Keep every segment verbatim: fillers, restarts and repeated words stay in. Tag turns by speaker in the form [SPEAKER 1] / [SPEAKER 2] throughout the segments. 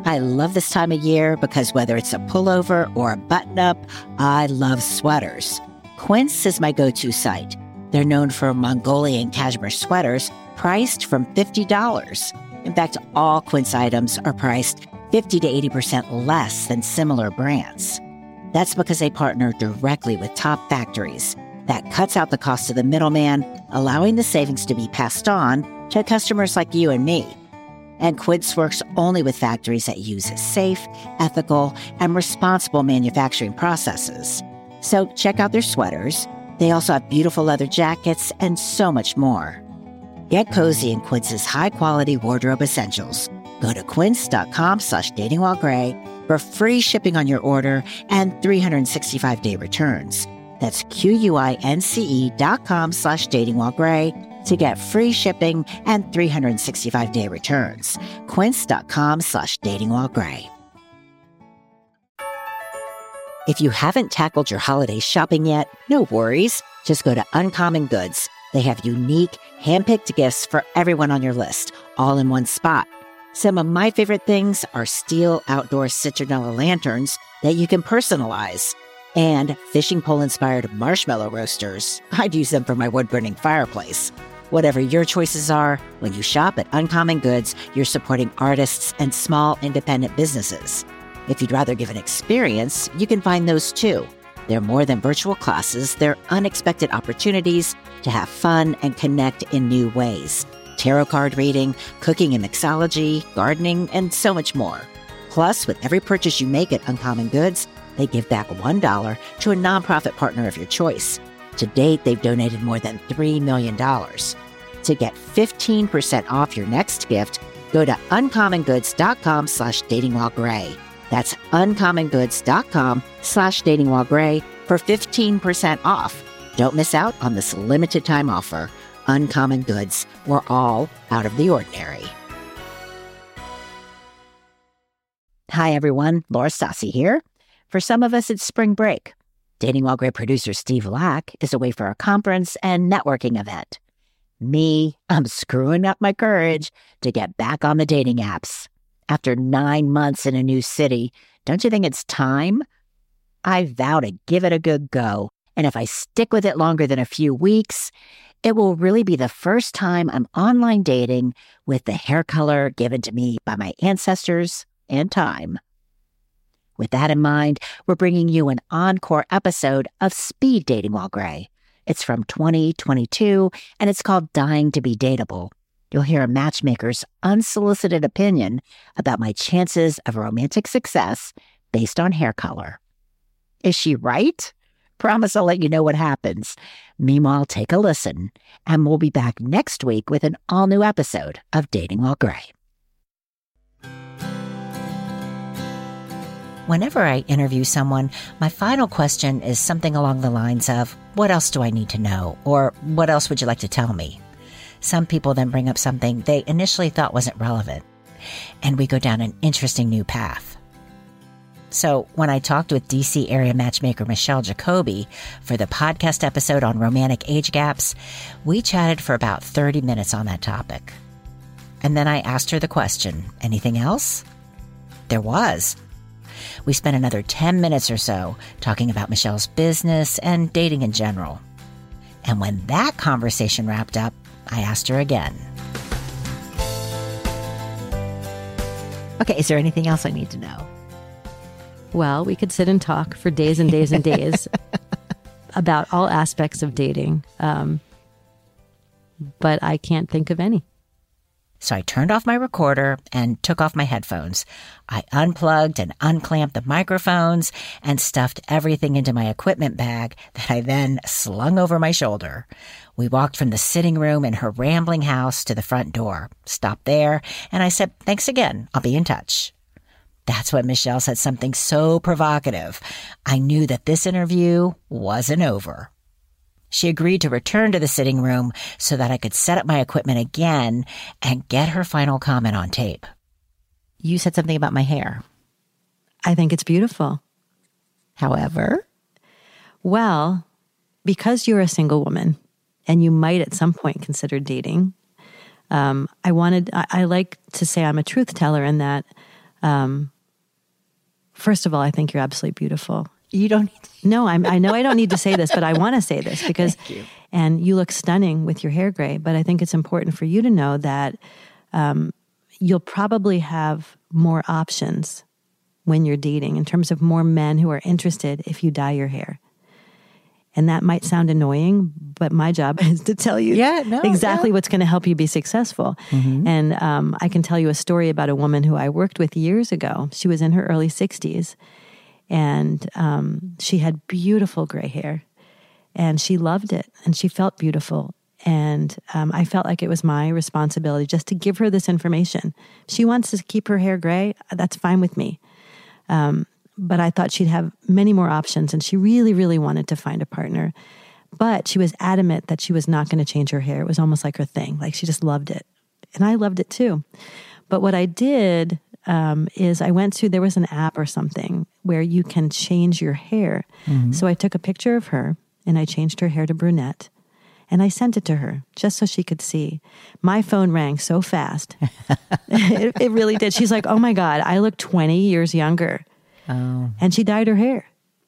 [SPEAKER 1] I love this time of year because whether it's a pullover or a button-up, I love sweaters. Quince is my go-to site. They're known for Mongolian cashmere sweaters priced from fifty dollars. In fact, all Quince items are priced fifty to eighty percent less than similar brands. That's because they partner directly with top factories. That cuts out the cost of the middleman, allowing the savings to be passed on to customers like you and me. And Quince works only with factories that use safe, ethical, and responsible manufacturing processes. So check out their sweaters. They also have beautiful leather jackets and so much more. Get cozy in Quince's high-quality wardrobe essentials. Go to quince.com slash datingwhilegray for free shipping on your order and three hundred sixty-five day returns. That's Q-U-I-N-C-E dot com slash datingwhilegray to get free shipping and three hundred sixty-five day returns. Quince.com slash datingwhilegray. If you haven't tackled your holiday shopping yet, no worries. Just go to Uncommon Goods. They have unique, hand-picked gifts for everyone on your list, all in one spot. Some of my favorite things are steel outdoor citronella lanterns that you can personalize, and fishing pole-inspired marshmallow roasters. I'd use them for my wood-burning fireplace. Whatever your choices are, when you shop at Uncommon Goods, you're supporting artists and small independent businesses. If you'd rather give an experience, you can find those too. They're more than virtual classes. They're unexpected opportunities to have fun and connect in new ways. Tarot card reading, cooking and mixology, gardening, and so much more. Plus, with every purchase you make at Uncommon Goods, they give back one dollar to a nonprofit partner of your choice. To date, they've donated more than three million dollars. To get fifteen percent off your next gift, go to uncommongoods.com slash datingwhilegray. That's uncommongoods.com slash datingwhilegray for fifteen percent off. Don't miss out on this limited time offer. Uncommon Goods, we're all out of the ordinary. Hi, everyone. Laura Stassi here. For some of us, it's spring break. Dating While Gray producer Steve Lack is away for a conference and networking event. Me, I'm screwing up my courage to get back on the dating apps. After nine months in a new city, don't you think it's time? I vow to give it a good go, and if I stick with it longer than a few weeks, it will really be the first time I'm online dating with the hair color given to me by my ancestors and time. With that in mind, we're bringing you an encore episode of Speed Dating While Gray. It's from twenty twenty-two, and it's called Dying to Be Dateable. You'll hear a matchmaker's unsolicited opinion about my chances of romantic success based on hair color. Is she right? Promise I'll let you know what happens. Meanwhile, take a listen, and we'll be back next week with an all-new episode of Dating While Gray. Whenever I interview someone, my final question is something along the lines of, what else do I need to know? Or what else would you like to tell me? Some people then bring up something they initially thought wasn't relevant, and we go down an interesting new path. So when I talked with D C area matchmaker Michelle Jacoby for the podcast episode on romantic age gaps, we chatted for about thirty minutes on that topic. And then I asked her the question, anything else? There was. We spent another ten minutes or so talking about Michelle's business and dating in general. And when that conversation wrapped up, I asked her again. Okay, is there anything else I need to know?
[SPEAKER 2] Well, we could sit and talk for days and days and days about all aspects of dating, um, but I can't think of any.
[SPEAKER 1] So I turned off my recorder and took off my headphones. I unplugged and unclamped the microphones and stuffed everything into my equipment bag that I then slung over my shoulder. We walked from the sitting room in her rambling house to the front door, stopped there, and I said, thanks again. I'll be in touch. That's when Michelle said something so provocative. I knew that this interview wasn't over. She agreed to return to the sitting room so that I could set up my equipment again and get her final comment on tape. You said something about my hair.
[SPEAKER 2] I think it's beautiful.
[SPEAKER 1] However?
[SPEAKER 2] Well, because you're a single woman and you might at some point consider dating, um, I wanted, I, I like to say I'm a truth teller in that Um, first of all, I think you're absolutely beautiful.
[SPEAKER 1] You don't need to.
[SPEAKER 2] No, I'm, I know I don't need to say this, but I want to say this because,
[SPEAKER 1] you.
[SPEAKER 2] and you look stunning with your hair gray, but I think it's important for you to know that um, you'll probably have more options when you're dating in terms of more men who are interested if you dye your hair. And that might sound annoying, but my job is to tell you
[SPEAKER 1] yeah, no,
[SPEAKER 2] exactly
[SPEAKER 1] yeah.
[SPEAKER 2] what's going to help you be successful.
[SPEAKER 1] Mm-hmm.
[SPEAKER 2] And um, I can tell you a story about a woman who I worked with years ago. She was in her early sixties, and um, she had beautiful gray hair, and she loved it, and she felt beautiful. And um, I felt like it was my responsibility just to give her this information. She wants to keep her hair gray. That's fine with me. Um, but I thought she'd have many more options, and she really, really wanted to find a partner. But she was adamant that she was not going to change her hair. It was almost like her thing. Like she just loved it. And I loved it too. But what I did um, is I went to, there was an app or something where you can change your hair. Mm-hmm. So I took a picture of her and I changed her hair to brunette. And I sent it to her just so she could see. My phone rang so fast. it, it really did. She's like, oh my God, I look twenty years younger.
[SPEAKER 1] Oh.
[SPEAKER 2] And she dyed her hair.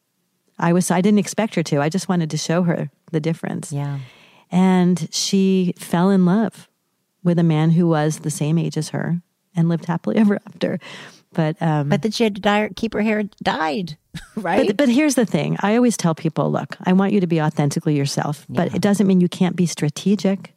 [SPEAKER 2] I was, I didn't expect her to. I just wanted to show her the difference.
[SPEAKER 1] Yeah.
[SPEAKER 2] And she fell in love with a man who was the same age as her and lived happily ever after. But um,
[SPEAKER 1] but that she had to dye, keep her hair dyed, right?
[SPEAKER 2] But, but here's the thing. I always tell people, look, I want you to be authentically yourself, yeah. but it doesn't mean you can't be strategic.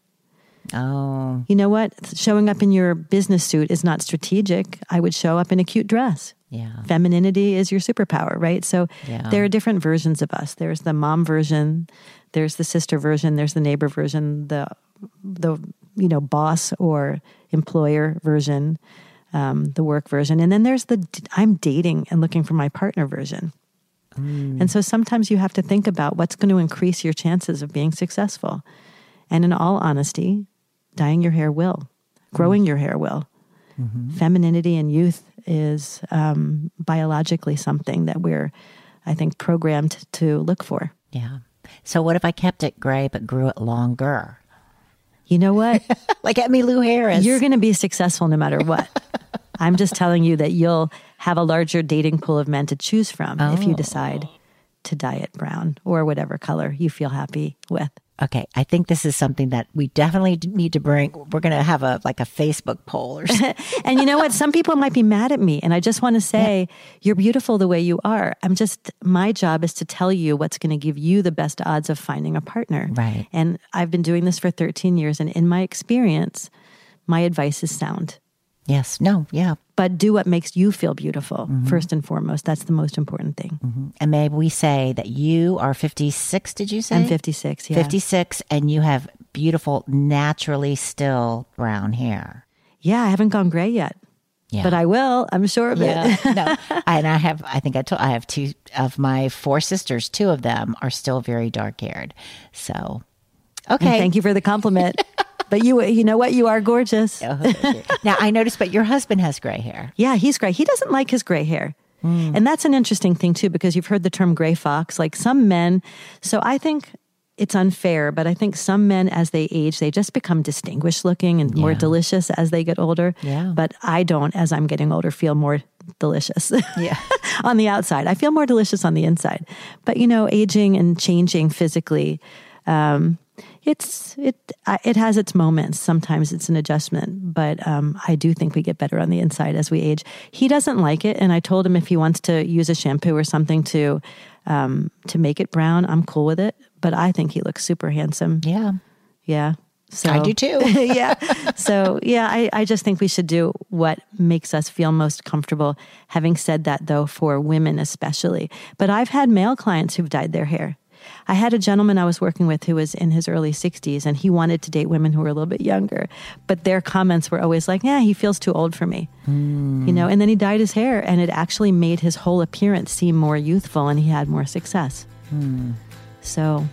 [SPEAKER 1] Oh.
[SPEAKER 2] You know what? Showing up in your business suit is not strategic. I would show up in a cute dress.
[SPEAKER 1] Yeah.
[SPEAKER 2] Femininity is your superpower, right? So
[SPEAKER 1] yeah.
[SPEAKER 2] there are different versions of us. There's the mom version, there's the sister version, there's the neighbor version, the the you know boss or employer version, um, the work version, and then there's the I'm dating and looking for my partner version. Mm. And so sometimes you have to think about what's going to increase your chances of being successful. And in all honesty, dyeing your hair will, growing mm. your hair will. Mm-hmm. Femininity and youth is um, biologically something that we're, I think, programmed to look for.
[SPEAKER 1] Yeah. So what if I kept it gray but grew it longer?
[SPEAKER 2] You know what?
[SPEAKER 1] Like Emmylou Harris.
[SPEAKER 2] You're going to be successful no matter what. I'm just telling you that you'll have a larger dating pool of men to choose from oh. if you decide to dye it brown or whatever color you feel happy with.
[SPEAKER 1] Okay, I think this is something that we definitely need to bring. We're going to have a like a Facebook poll or something.
[SPEAKER 2] And you know what? Some people might be mad at me. And I just want to say, yeah. you're beautiful the way you are. I'm just, my job is to tell you what's going to give you the best odds of finding a partner.
[SPEAKER 1] Right.
[SPEAKER 2] And I've been doing this for thirteen years. And in my experience, my advice is sound.
[SPEAKER 1] Yes. No. Yeah.
[SPEAKER 2] But do what makes you feel beautiful, mm-hmm. first and foremost. That's the most important thing.
[SPEAKER 1] Mm-hmm. And may we say that you are fifty-six, did you say?
[SPEAKER 2] I'm fifty-six, yeah.
[SPEAKER 1] fifty-six, and you have beautiful, naturally still brown hair.
[SPEAKER 2] Yeah, I haven't gone gray yet. Yeah. But I will, I'm sure of
[SPEAKER 1] yeah.
[SPEAKER 2] it.
[SPEAKER 1] No. And I have, I think I told, I have two of my four sisters, two of them are still very dark haired. So, okay.
[SPEAKER 2] And thank you for the compliment. But you you know what? You are gorgeous.
[SPEAKER 1] Oh, now, I noticed, but your husband has gray hair.
[SPEAKER 2] Yeah, he's gray. He doesn't like his gray hair. Mm. And that's an interesting thing, too, because you've heard the term gray fox. Like some men, so I think it's unfair, but I think some men, as they age, they just become distinguished looking and yeah. more delicious as they get older.
[SPEAKER 1] Yeah.
[SPEAKER 2] But I don't, as I'm getting older, feel more delicious
[SPEAKER 1] yeah.
[SPEAKER 2] on the outside. I feel more delicious on the inside. But, you know, aging and changing physically, um, It's it it has its moments. Sometimes it's an adjustment, but um, I do think we get better on the inside as we age. He doesn't like it, and I told him if he wants to use a shampoo or something to um, to make it brown, I'm cool with it. But I think he looks super handsome.
[SPEAKER 1] Yeah,
[SPEAKER 2] yeah. So
[SPEAKER 1] I do too.
[SPEAKER 2] yeah. So yeah, I, I just think we should do what makes us feel most comfortable. Having said that, though, for women especially, but I've had male clients who've dyed their hair. I had a gentleman I was working with who was in his early sixties, and he wanted to date women who were a little bit younger. But their comments were always like, yeah, he feels too old for me. Mm. You know, and then he dyed his hair, and it actually made his whole appearance seem more youthful, and he had more success. Mm. So,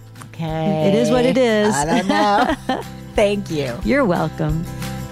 [SPEAKER 1] okay.
[SPEAKER 2] It is what it is.
[SPEAKER 1] I don't know. Thank you.
[SPEAKER 2] You're welcome.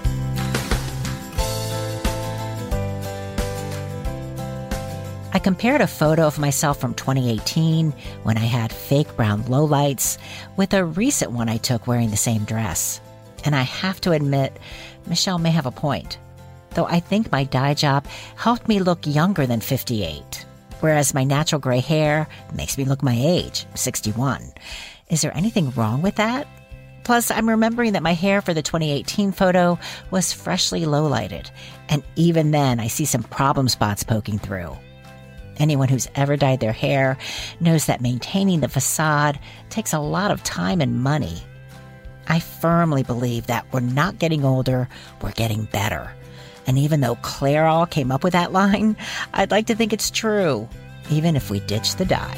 [SPEAKER 1] I compared a photo of myself from twenty eighteen when I had fake brown lowlights with a recent one I took wearing the same dress. And I have to admit, Michelle may have a point. though I think my dye job helped me look younger than fifty-eight, whereas my natural gray hair makes me look my age, sixty-one. Is there anything wrong with that? Plus, I'm remembering that my hair for the twenty eighteen photo was freshly low-lighted, and even then I see some problem spots poking through. Anyone who's ever dyed their hair knows that maintaining the facade takes a lot of time and money. I firmly believe that we're not getting older, we're getting better. And even though Clairol came up with that line, I'd like to think it's true, even if we ditch the dye.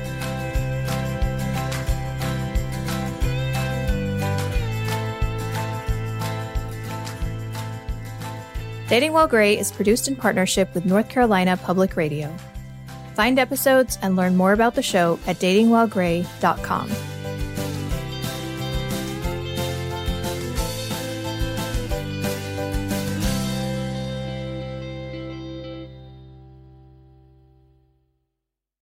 [SPEAKER 3] Dating While Gray is produced in partnership with North Carolina Public Radio. Find episodes and learn more about the show at dating while gray dot com.